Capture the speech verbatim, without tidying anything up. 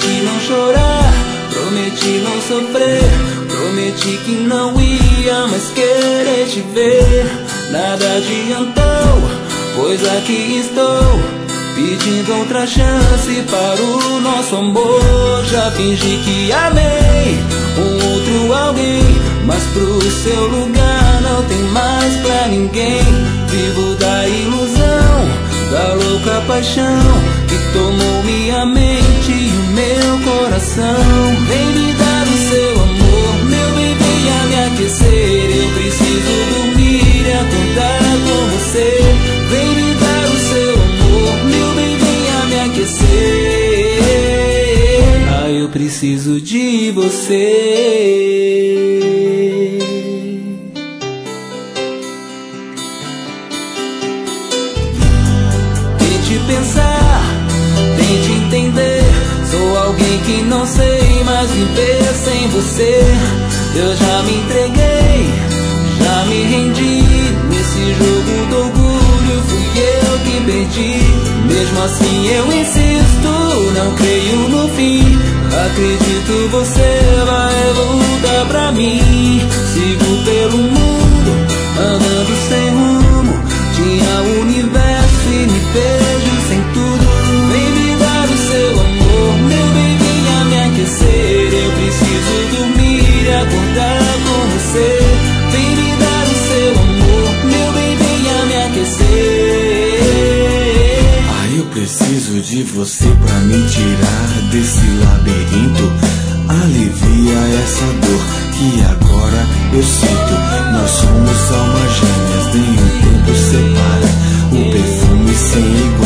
Prometi não chorar, prometi não sofrer, prometi que não ia mais querer te ver. Nada adiantou, pois aqui estou, pedindo outra chance para o nosso amor. Já fingi que amei um outro alguém, mas pro seu lugar não tem mais pra ninguém. Vivo da ilusão, da louca paixão que tomou minha mente e o meu coração. Vem me dar o seu amor, meu bem, venha me aquecer. Eu preciso dormir e acordar com você. Vem me dar o seu amor, meu bem, venha me aquecer. Ah, eu preciso de você. Pensar, tente entender. Sou alguém que não sei mais viver sem você. Eu já me entreguei, já me rendi. Nesse jogo do orgulho fui eu que perdi. Mesmo assim eu insisto, não creio no fim. Acredito você vai voltar pra mim. Sigo pelo mundo, andando sem rumo. Tinha o universo e me vejo sem tudo. Vem me dar o seu amor, meu bem, venha me aquecer. Eu preciso dormir e acordar com você. Vem me dar o seu amor, meu bem, venha me aquecer. Ah, eu preciso de você pra me tirar desse labirinto. Alivia essa dor que agora eu sinto. Nós somos almas gêmeas, nem o tempo separa. O perfume sem igual